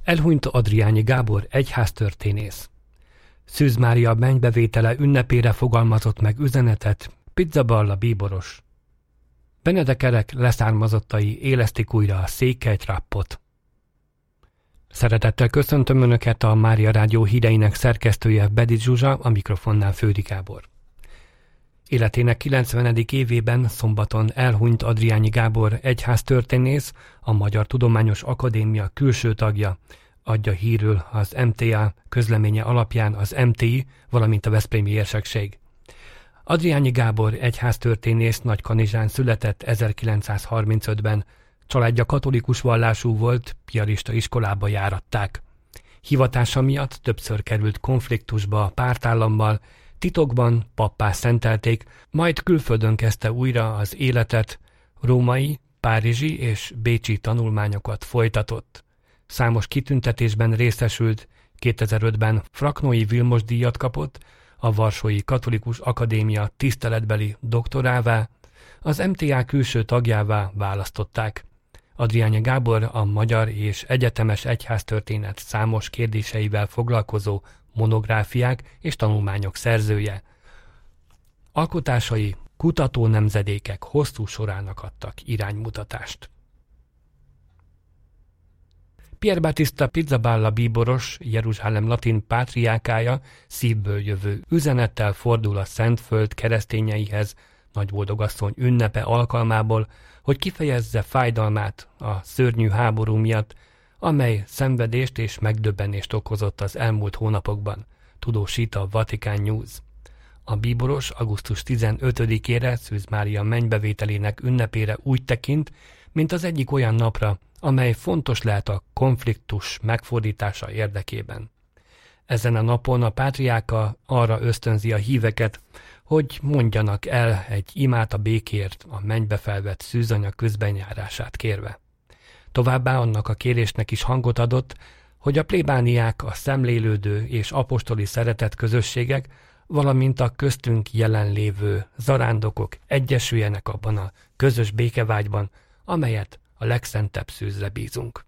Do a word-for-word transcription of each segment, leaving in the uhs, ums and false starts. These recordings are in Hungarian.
Elhunyt Adriányi Gábor egyháztörténész. Szűz Mária mennybevétele ünnepére fogalmazott meg üzenetet Pizzaballa bíboros. Benedek Elek leszármazottai élesztik újra a Székelyt-rappot. Szeretettel köszöntöm Önöket, a Mária Rádió híreinek szerkesztője Bedics Zsuzsa, a mikrofonnál Fődi Gábor. Életének kilencvenedik évében szombaton elhunyt Adriányi Gábor egyháztörténész, a Magyar Tudományos Akadémia külső tagja, adja hírül az em té á közleménye alapján az em té i, valamint a Veszprémi Érsekség. Adriányi Gábor egyháztörténész Nagykanizsán született ezerkilencszázharmincötben, családja katolikus vallású volt, piarista iskolába járatták. Hivatása miatt többször került konfliktusba a pártállammal, titokban pappá szentelték, majd külföldön kezdte újra az életet, római, párizsi és bécsi tanulmányokat folytatott. Számos kitüntetésben részesült, kétezer-ötben Fraknói Vilmos díjat kapott, a Varsói Katolikus Akadémia tiszteletbeli doktorává, az em té á külső tagjává választották. Adriányi Gábor a magyar és egyetemes egyháztörténet számos kérdéseivel foglalkozó monográfiák és tanulmányok szerzője. Alkotásai kutató nemzedékek hosszú sorának adtak iránymutatást. Pier Battista Pizzaballa bíboros, Jeruzsálem latin pátriákája szívből jövő üzenettel fordul a Szentföld keresztényeihez Nagyboldogasszony ünnepe alkalmából, hogy kifejezze fájdalmát a szörnyű háború miatt, amely szenvedést és megdöbbenést okozott az elmúlt hónapokban, tudósít a Vatican News. A bíboros augusztus tizenötödikére Szűz Mária mennybevételének ünnepére úgy tekint, mint az egyik olyan napra, amely fontos lehet a konfliktus megfordítása érdekében. Ezen a napon a pátriárka arra ösztönzi a híveket, hogy mondjanak el egy imát a békért, a mennybe felvett szűzanya közbenjárását kérve. Továbbá annak a kérésnek is hangot adott, hogy a plébániák, a szemlélődő és apostoli szeretet közösségek, valamint a köztünk jelenlévő zarándokok egyesüljenek abban a közös békevágyban, amelyet a legszentebb szűzre bízunk.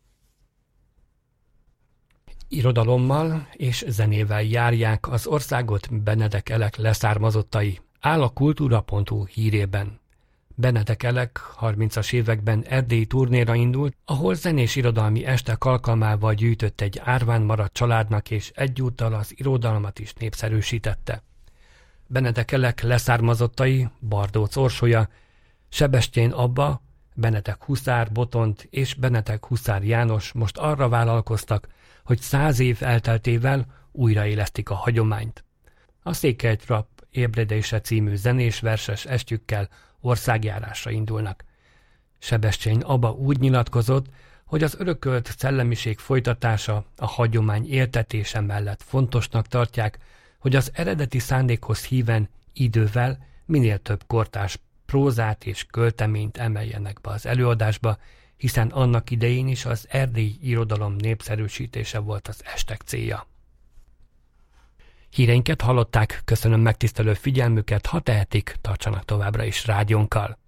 Irodalommal és zenével járják az országot Benedek Elek leszármazottai, áll a kultúra pont hu hírében. Benedek Elek harmincas években erdélyi turnéra indult, ahol zenés irodalmi estek alkalmával gyűjtött egy árván maradt családnak, és egyúttal az irodalmat is népszerűsítette. Benedek Elek leszármazottai, Bardóc Orsolya, Sebestyén Abba, Benedek Huszár Botont és Benedek Huszár János most arra vállalkoztak, hogy száz év elteltével újraélesztik a hagyományt. A Székelyt-rapp ébredése című zenés verses estjükkel országjárásra indulnak. Sebestyén Abba úgy nyilatkozott, hogy az örökölt szellemiség folytatása, a hagyomány éltetése mellett fontosnak tartják, hogy az eredeti szándékhoz híven idővel minél több kortárs prózát és költeményt emeljenek be az előadásba, hiszen annak idején is az erdélyi irodalom népszerűsítése volt az estek célja. Híreinket hallották, köszönöm megtisztelő figyelmüket, ha tehetik, tartsanak továbbra is rádiónkkal.